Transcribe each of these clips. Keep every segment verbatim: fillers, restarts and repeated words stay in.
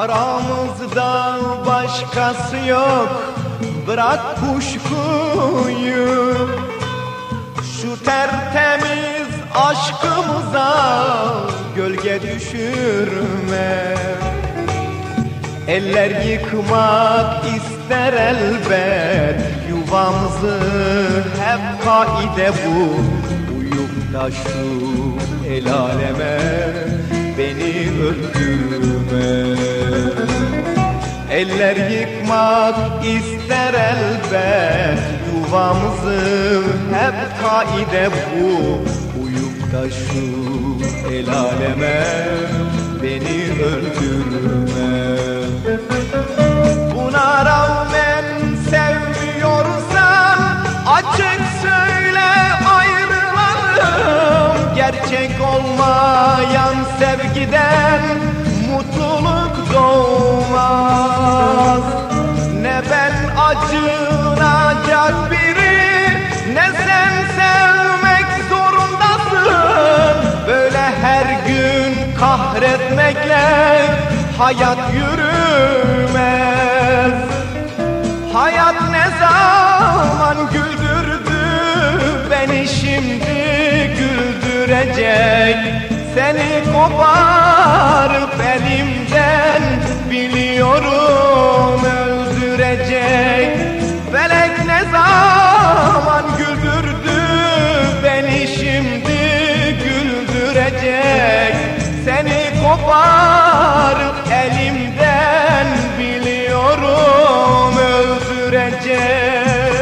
Aramızda başkası yok, bırak kuşkuyu. Şu tertemiz aşkımıza gölge düşürme. Eller yıkmak ister elbet yuvamızı, hep kaide bu. Uyup da şu el aleme beni öldürme. Eller yıkmak ister elbet yuvamızı, hep kaide bu. Uyup da şu el aleme beni öldürme. Buna rağmen sevmiyorsan açık söyle, ayrılalım. Gerçek olmayan sevgiden mutluluk doğmaz. Ne ben acınacak biri, ne sen sevmek zorundasın. Böyle her gün kahretmekle hayat yürümez. Hayat ne zaman güldürdü beni, şimdi güldürecek. Seni koparıp elimden biliyorum öldürecek. Felek ne zaman güldürdü beni, şimdi güldürecek. Seni koparıp elimden biliyorum öldürecek.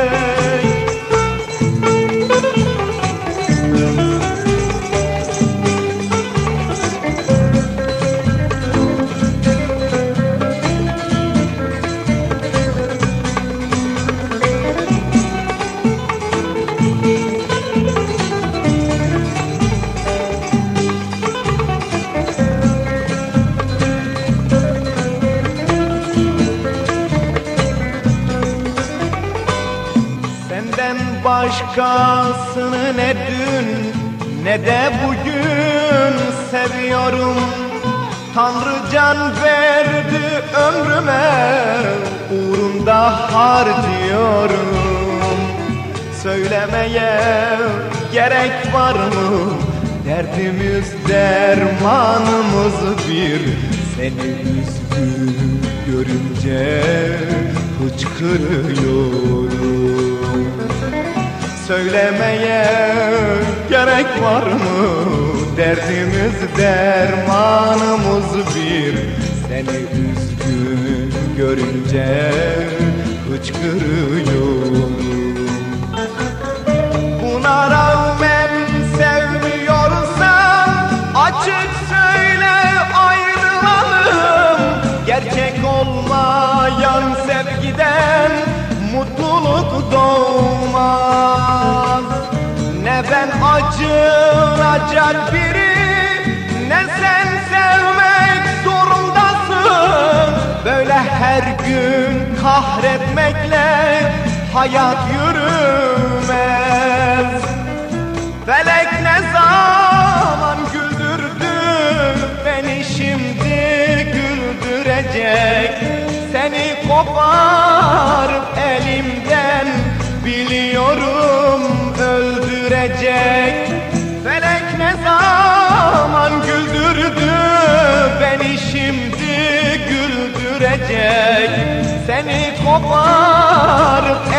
Başkasını ne dün ne de bugün seviyorum. Tanrı can verdi ömrüme, uğrunda harcıyorum. Söylemeye gerek var mı? Derdimiz dermanımız bir. Seni üzgün görünce hıçkırıyorum. Söylemeye gerek var mı? Derdimiz dermanımız bir. Seni üzgün görünce hıçkırıyorum. Buna rağmen sevmiyorsan açık söyle, ayrılalım. Gerçek olmayan sevgiden mutluluk doğmaz. Ne ben acınacak biri, ne sen sevmek zorundasın. Böyle her gün kahretmekle hayat yürümez. Felek ne zaman güldürdü beni, şimdi güldürecek. Seni koparıp elimden biliyorum öldürecek. Felek ne zaman güldürdü beni, şimdi güldürecek. Seni koparıp